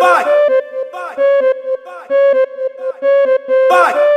vai, vai, vai.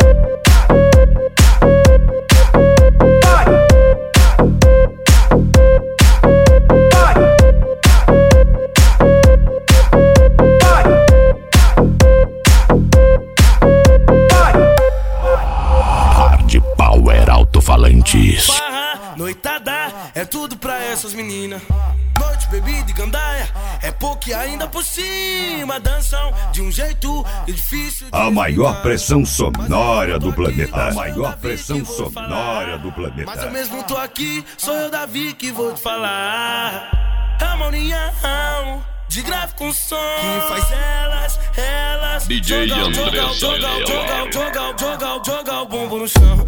Alto-falantes. Barra, noitada, é tudo pra essas meninas. Noite, bebida e gandaia, é pouco e ainda por cima. Dançam de um jeito difícil de A maior pressão sonora do planeta. A maior pressão sonora do planeta. Mas eu mesmo tô aqui, sou eu, Davi, que vou te falar. É uma união de grave com som que faz elas DJ André joga o bumbum no chão.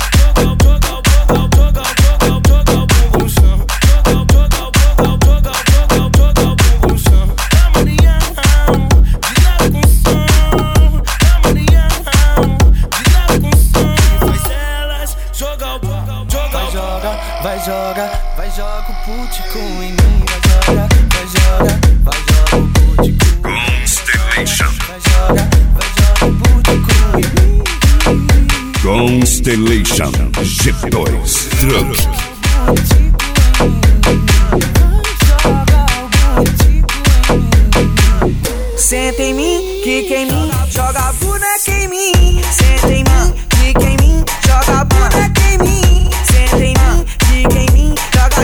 Vai joga o putico em mim, vai joga o putico. Constellation. Vai joga o putico em mim. Constellation G2 Truck. Senta em mim, quica em mim, joga a boneca em mim. Senta em mim, quica em mim, joga a boneca em mim. Senta em mim, quica em mim, joga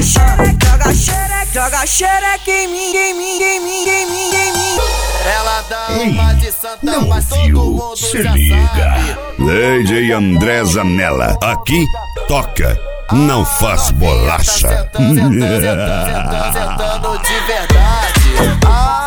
xereca em mim, em mim, em mim, em mim, em mim. Ela dá uma de santa, Não mas todo viu? mundo Se já liga. sabe. DJ André Zanella. Aqui toca, não faz bolacha. Sentando de verdade.